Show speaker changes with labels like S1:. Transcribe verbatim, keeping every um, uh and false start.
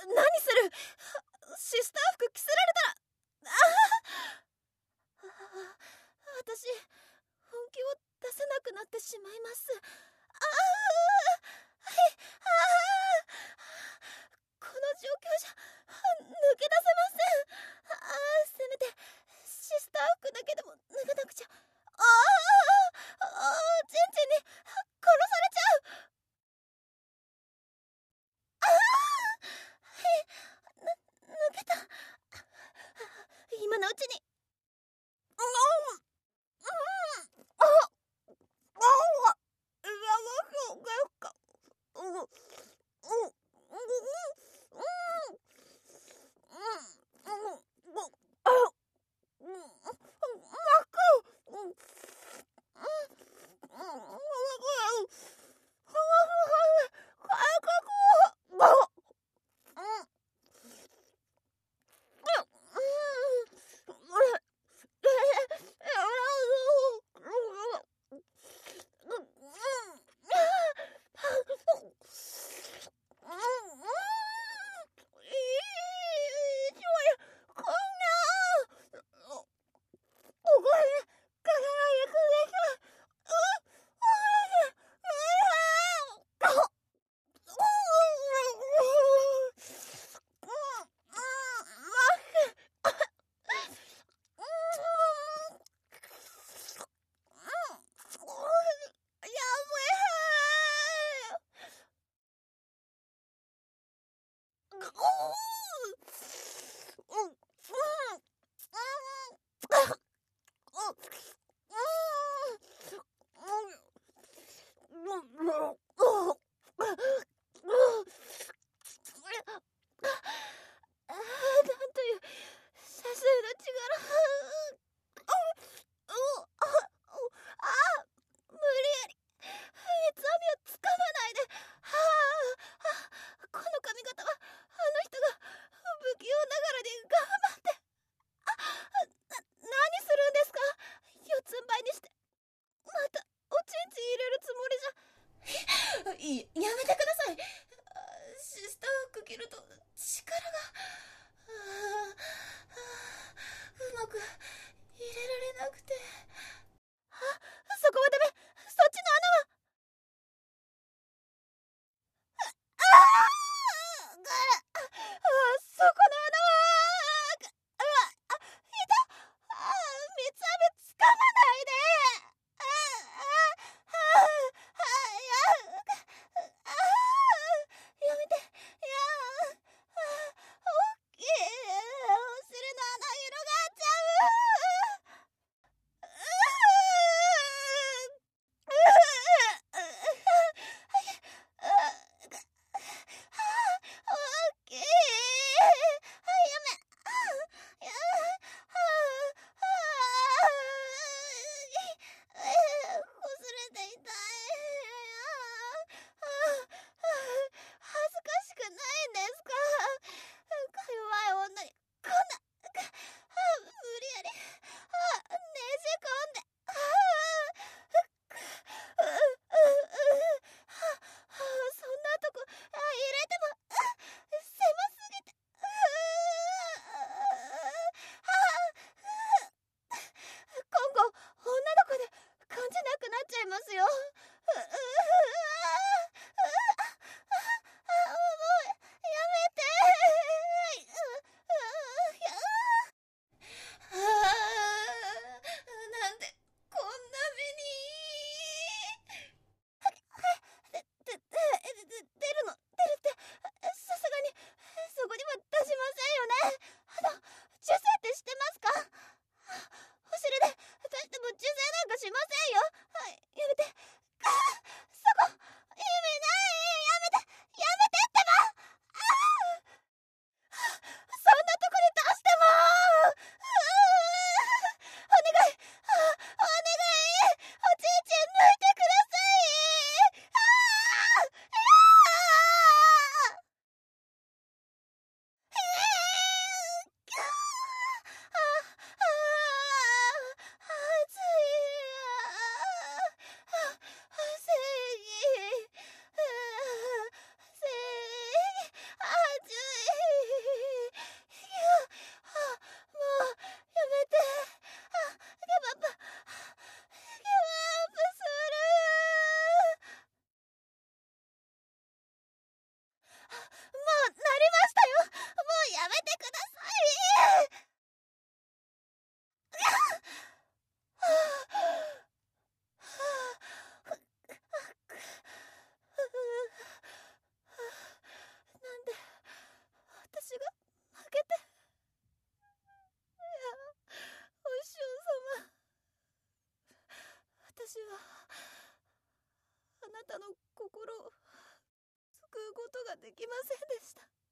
S1: 何する。シスター服着せられたら、ああ、私本気を出せなくなってしまいます。ああ、はい、ああ、この状況じゃ抜け出せません。ああ、せめてシスター服だけでも脱がなくちゃ。ああ、ああ、チンチンに殺されちゃう。ああ、はい、な抜けた。今のうちに。うんうんあああいやそうですか。うんうんうんこの髪型はあの人がきませんでした。